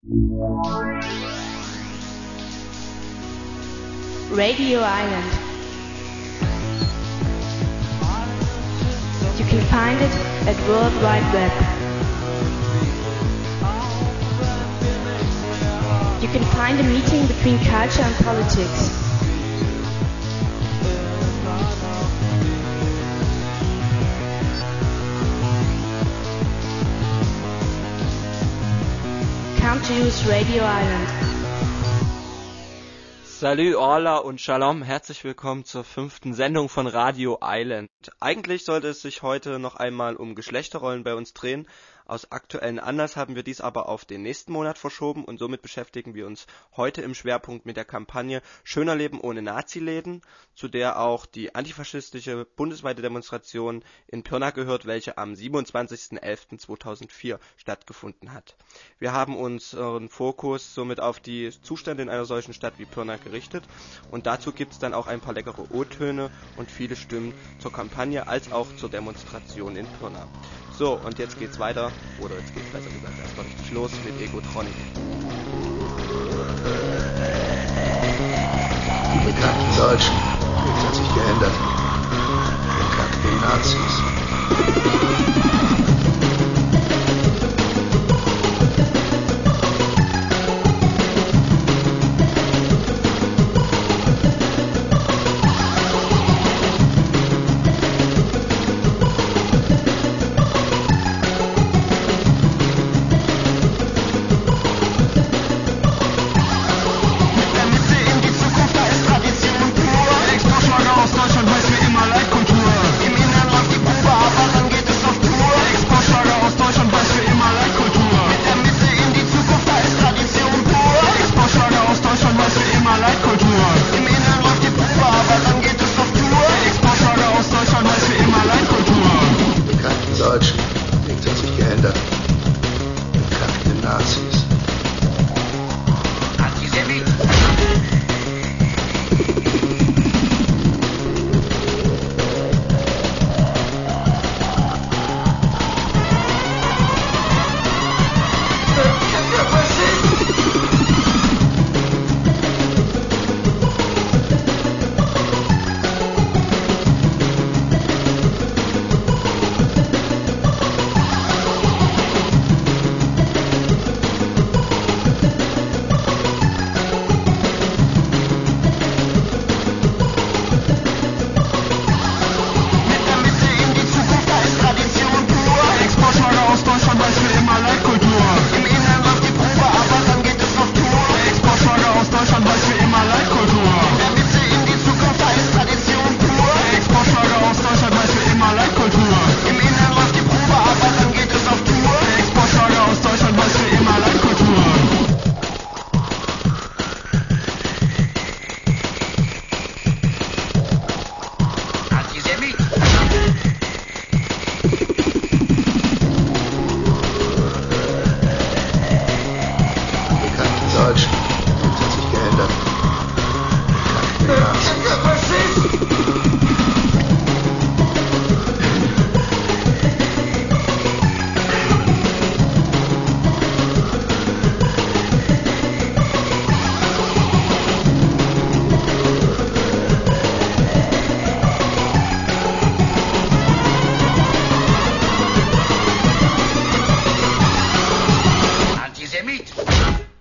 Radio Island. You can find it at World Wide Web. You can find a meeting between culture and politics. Come to use Radio Island. Salut, Hola und Shalom, herzlich willkommen zur 5. Sendung von Radio Island. Eigentlich sollte es sich heute noch einmal um Geschlechterrollen bei uns drehen. Aus aktuellen Anlass haben wir dies aber auf den nächsten Monat verschoben und somit beschäftigen wir uns heute im Schwerpunkt mit der Kampagne Schöner Leben ohne Naziläden, zu der auch die antifaschistische bundesweite Demonstration in Pirna gehört, welche am 27.11.2004 stattgefunden hat. Wir haben unseren Fokus somit auf die Zustände in einer solchen Stadt wie Pirna gerichtet und dazu gibt es dann auch ein paar leckere O-Töne und viele Stimmen zur Kampagne als auch zur Demonstration in Pirna. So, und jetzt geht's weiter, oder jetzt geht's besser gesagt erstmal richtig los mit Egotronic. Die bekannten Deutschen, nichts hat sich geändert. Bekackte Nazis.